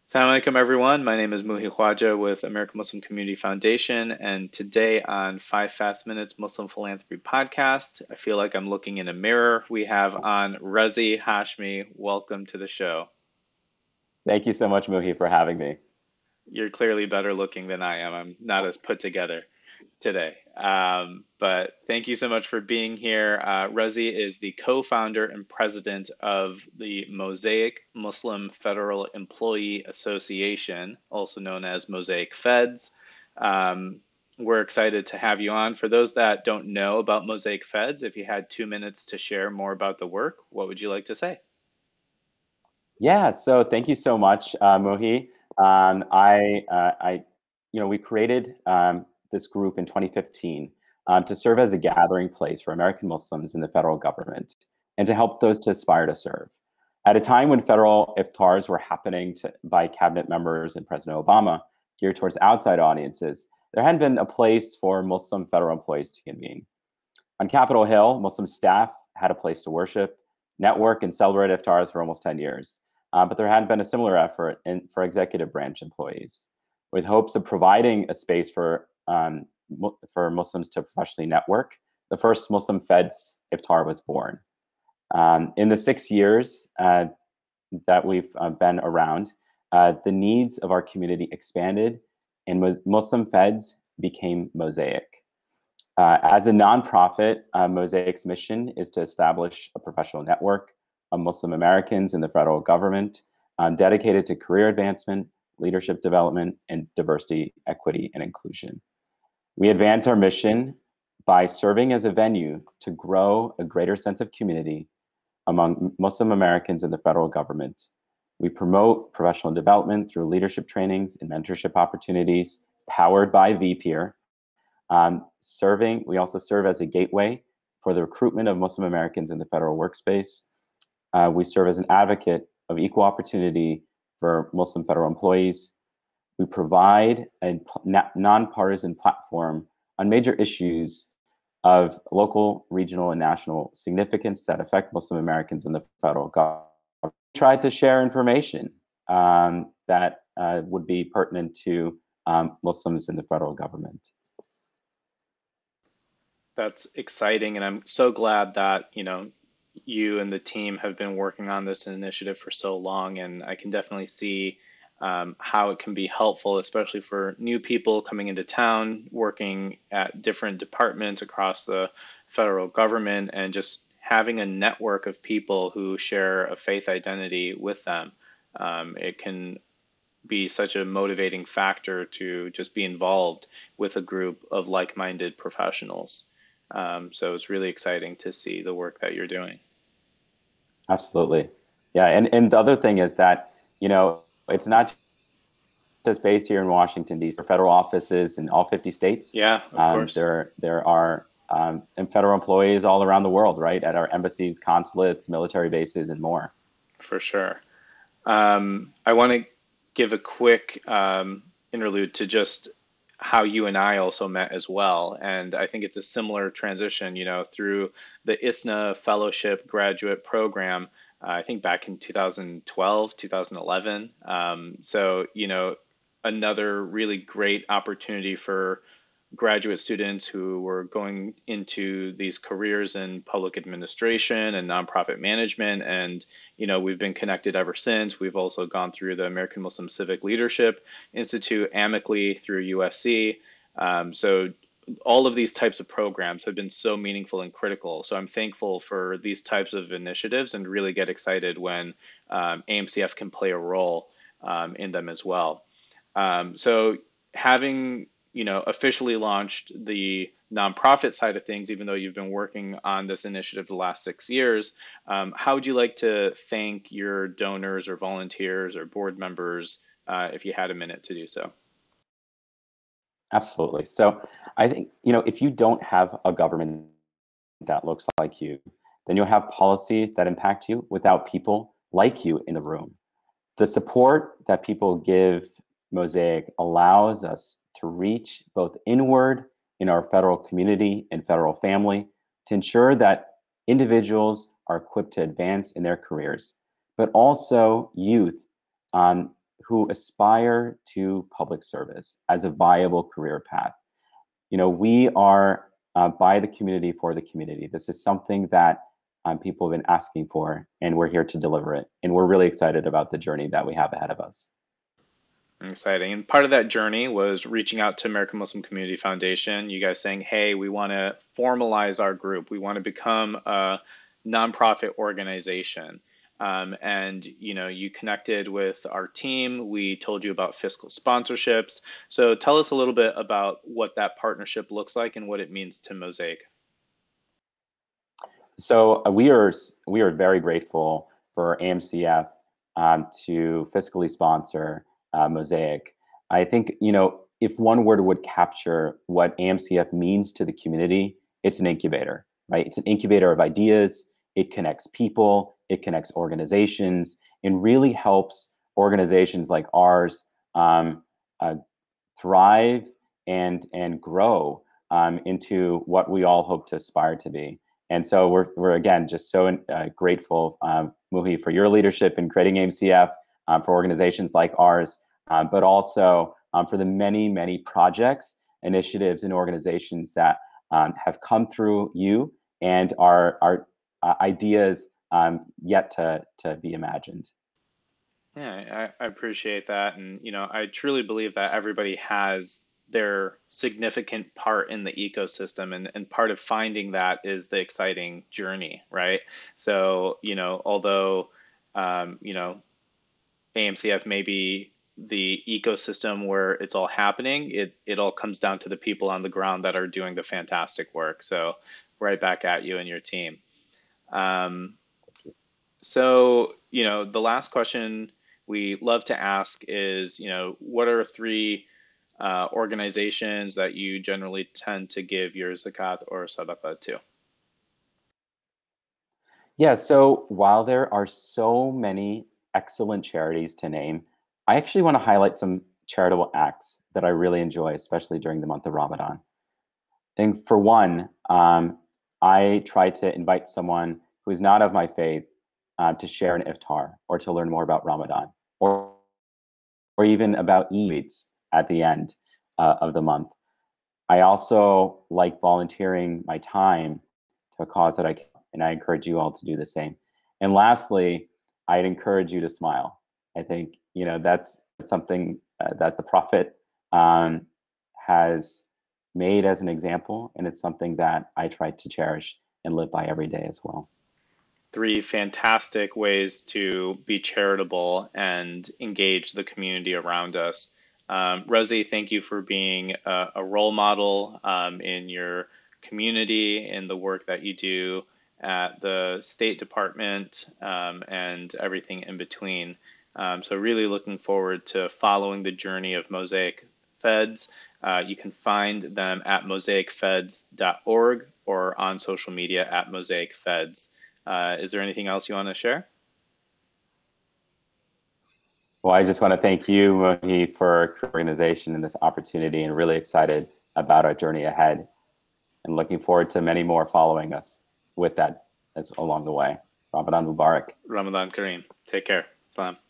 Assalamu alaikum, everyone. My name is Muhi Khwaja with American Muslim Community Foundation, and today on 5 Fast Minutes Muslim Philanthropy Podcast, I feel like I'm looking in a mirror. We have on Razi Hashmi. Welcome to the show. Thank you so much, Muhi, for having me. You're clearly better looking than I am. I'm not as put together today. But thank you so much for being here. Rezi is the co-founder and president of the Mosaic Muslim Federal Employee Association, also known as Mosaic Feds. We're excited to have you on. For those that don't know about Mosaic Feds, if you had 2 minutes to share more about the work, what would you like to say? Yeah, so thank you so much, Muhi. We created this group in 2015 to serve as a gathering place for American Muslims in the federal government and to help those to aspire to serve. At a time when federal iftars were happening by cabinet members and President Obama, geared towards outside audiences, there hadn't been a place for Muslim federal employees to convene. On Capitol Hill, Muslim staff had a place to worship, network, and celebrate iftars for almost 10 years. But there hadn't been a similar effort for executive branch employees. With hopes of providing a space for Muslims to professionally network, the first Muslim Feds iftar was born. In the 6 years that we've been around, the needs of our community expanded, and Muslim Feds became Mosaic. As a nonprofit, Mosaic's mission is to establish a professional network of Muslim Americans in the federal government dedicated to career advancement, leadership development, and diversity, equity, and inclusion. We advance our mission by serving as a venue to grow a greater sense of community among Muslim Americans in the federal government. We promote professional development through leadership trainings and mentorship opportunities powered by VPeer. We also serve as a gateway for the recruitment of Muslim Americans in the federal workspace. We serve as an advocate of equal opportunity for Muslim federal employees. We provide a nonpartisan platform on major issues of local, regional, and national significance that affect Muslim Americans in the federal government. We try to share information that would be pertinent to Muslims in the federal government. That's exciting, and I'm so glad that, you and the team have been working on this initiative for so long, and I can definitely see how it can be helpful, especially for new people coming into town, working at different departments across the federal government, and just having a network of people who share a faith identity with them. It can be such a motivating factor to just be involved with a group of like-minded professionals. So it's really exciting to see the work that you're doing. Absolutely. Yeah, and the other thing is that, it's not just based here in Washington, D.C. There are federal offices in all 50 states. Yeah, of course, There are and federal employees all around the world, right? At our embassies, consulates, military bases, and more. for sure. I want to give a quick interlude to just how you and I also met as well. And I think it's a similar transition, through the ISNA Fellowship Graduate Program, I think back in 2012, 2011. So, another really great opportunity for graduate students who were going into these careers in public administration and nonprofit management. And, we've been connected ever since. We've also gone through the American Muslim Civic Leadership Institute amicably through USC. So all of these types of programs have been so meaningful and critical. So I'm thankful for these types of initiatives and really get excited when AMCF can play a role in them as well. So having officially launched the nonprofit side of things, even though you've been working on this initiative the last 6 years, how would you like to thank your donors or volunteers or board members if you had a minute to do so? Absolutely. So I think, if you don't have a government that looks like you, then you'll have policies that impact you without people like you in the room. The support that people give Mosaic allows us to reach both inward in our federal community and federal family to ensure that individuals are equipped to advance in their careers, but also youth who aspire to public service as a viable career path. We are by the community for the community. This is something that people have been asking for, and we're here to deliver it. And we're really excited about the journey that we have ahead of us. Exciting. And part of that journey was reaching out to American Muslim Community Foundation. You guys saying, hey, we want to formalize our group. We want to become a nonprofit organization. And you connected with our team. We told you about fiscal sponsorships. So tell us a little bit about what that partnership looks like and what it means to Mosaic. So we are very grateful for AMCF to fiscally sponsor Mosaic. I think, if one word would capture what AMCF means to the community, it's an incubator, right? It's an incubator of ideas. It connects people, it connects organizations, and really helps organizations like ours thrive and grow into what we all hope to aspire to be. And so we're again just so grateful, Muhi, for your leadership in creating AMCF, for organizations like ours, but also for the many, many projects, initiatives, and organizations that have come through you and are ideas yet to be imagined. Yeah, I appreciate that. And, I truly believe that everybody has their significant part in the ecosystem. And part of finding that is the exciting journey, right? So, although, AMCF may be the ecosystem where it's all happening, it all comes down to the people on the ground that are doing the fantastic work. So, right back at you and your team. So, the last question we love to ask is, what are three organizations that you generally tend to give your zakat or sadaqah to? Yeah, so while there are so many excellent charities to name, I actually want to highlight some charitable acts that I really enjoy, especially during the month of Ramadan. And for one, I try to invite someone who is not of my faith to share an iftar or to learn more about Ramadan or even about Eid at the end of the month. I also like volunteering my time to a cause that I can, and I encourage you all to do the same. And lastly, I'd encourage you to smile. I think that's something that the Prophet has made as an example, and it's something that I try to cherish and live by every day as well. Three fantastic ways to be charitable and engage the community around us. Rezi, thank you for being a role model in your community and the work that you do at the State Department and everything in between. So really looking forward to following the journey of Mosaic Feds. You can find them at mosaicfeds.org or on social media at Mosaic Feds. Is there anything else you want to share? Well, I just want to thank you, Mohi, for your organization and this opportunity, and really excited about our journey ahead and looking forward to many more following us with that as along the way. Ramadan Mubarak. Ramadan Kareem. Take care. Salam.